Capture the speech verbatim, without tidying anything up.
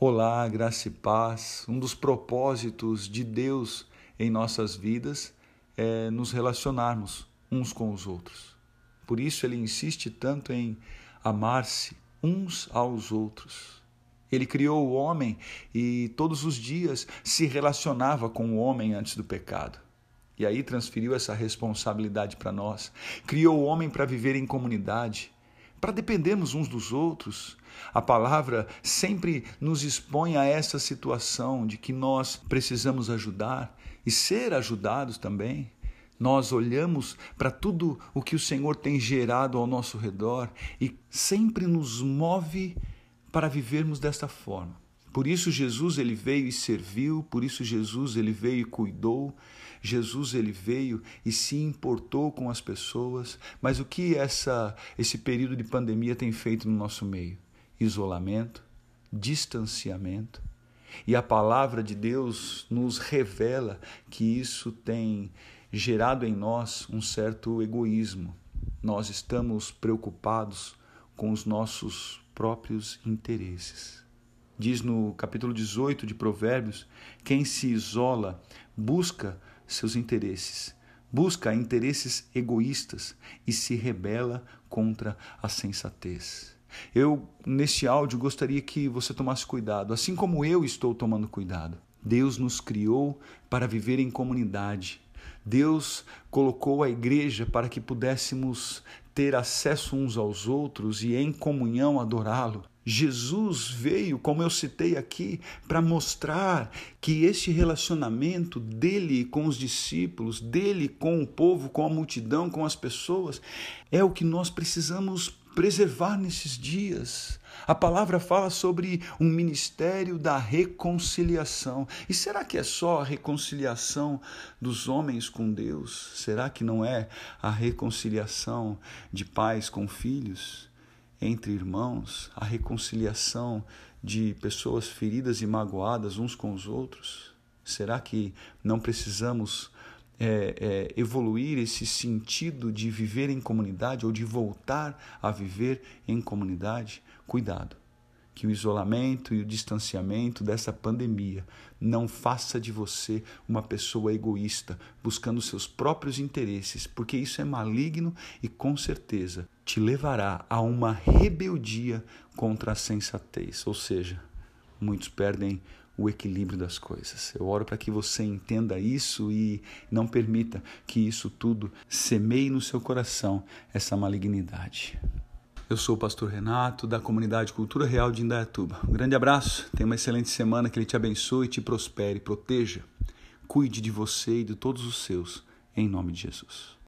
Olá, graça e paz. Um dos propósitos de Deus em nossas vidas é nos relacionarmos uns com os outros. Por isso ele insiste tanto em amar-se uns aos outros. Ele criou o homem e todos os dias se relacionava com o homem antes do pecado. E aí transferiu essa responsabilidade para nós. Criou o homem para viver em comunidade, para dependermos uns dos outros. A palavra sempre nos expõe a essa situação de que nós precisamos ajudar e ser ajudados também. Nós olhamos para tudo o que o Senhor tem gerado ao nosso redor e sempre nos move para vivermos desta forma. Por isso Jesus ele veio e serviu, por isso Jesus ele veio e cuidou, Jesus ele veio e se importou com as pessoas. Mas o que essa, esse período de pandemia tem feito no nosso meio? Isolamento, distanciamento. E a palavra de Deus nos revela que isso tem gerado em nós um certo egoísmo. Nós estamos preocupados com os nossos próprios interesses. Diz no capítulo dezoito de Provérbios, quem se isola busca seus interesses, busca interesses egoístas e se rebela contra a sensatez. Eu, neste áudio, gostaria que você tomasse cuidado, assim como eu estou tomando cuidado. Deus nos criou para viver em comunidade. Deus colocou a igreja para que pudéssemos ter acesso uns aos outros e em comunhão adorá-lo. Jesus veio, como eu citei aqui, para mostrar que esse relacionamento dele com os discípulos, dele com o povo, com a multidão, com as pessoas, é o que nós precisamos preservar nesses dias. A palavra fala sobre um ministério da reconciliação. E será que é só a reconciliação dos homens com Deus? Será que não é a reconciliação de pais com filhos, entre irmãos, a reconciliação de pessoas feridas e magoadas uns com os outros? Será que não precisamos É, é, evoluir esse sentido de viver em comunidade ou de voltar a viver em comunidade? Cuidado, que o isolamento e o distanciamento dessa pandemia não faça de você uma pessoa egoísta, buscando seus próprios interesses, porque isso é maligno e com certeza te levará a uma rebeldia contra a sensatez, ou seja, muitos perdem o equilíbrio das coisas. Eu oro para que você entenda isso e não permita que isso tudo semeie no seu coração essa malignidade. Eu sou o pastor Renato, da comunidade Cultura Real de Indaiatuba. Um grande abraço, tenha uma excelente semana, que Ele te abençoe, te prospere, proteja, cuide de você e de todos os seus, em nome de Jesus.